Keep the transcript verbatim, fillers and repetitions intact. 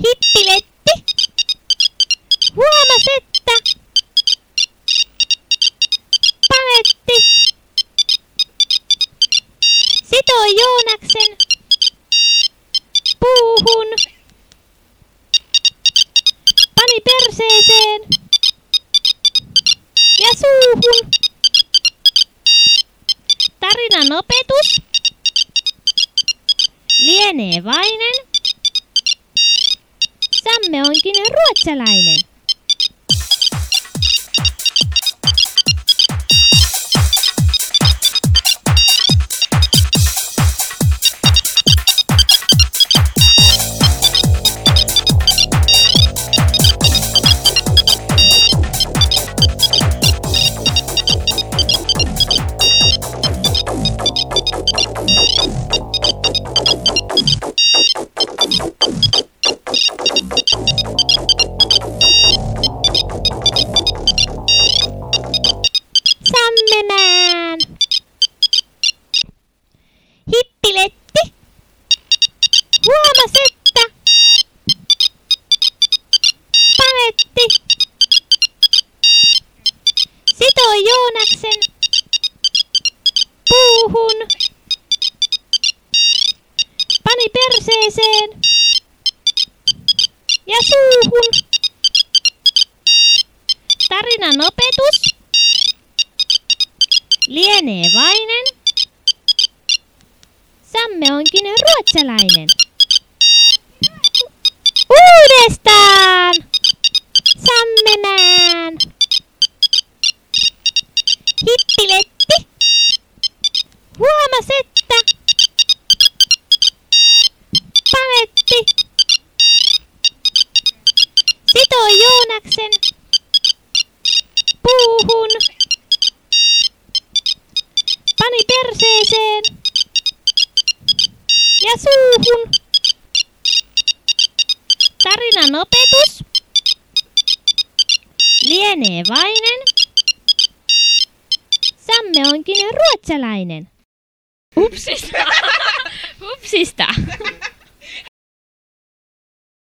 Hittiletti huomas, että Panetti sitoi Joonaksen puuhun, pani perseeseen ja suuhun. Tarinan opetus lienevainen. Samme onkin ruotsalainen. Sammemään. Hittiletti huomas, että Panetti sitoi Joonaksen puuhun, pani perseeseen ja suuhun. Tarinan opetus lienevainen. Samme onkin ruotsalainen. Uudestaan. Sammemään. Hittiletti huomas, että Panetti sitoi Joonaksen puuhun, pani perseeseen ja suuhun. Tarinan opetus lienevainen. Samme onkin ruotsalainen. Hupsista! Hupsista!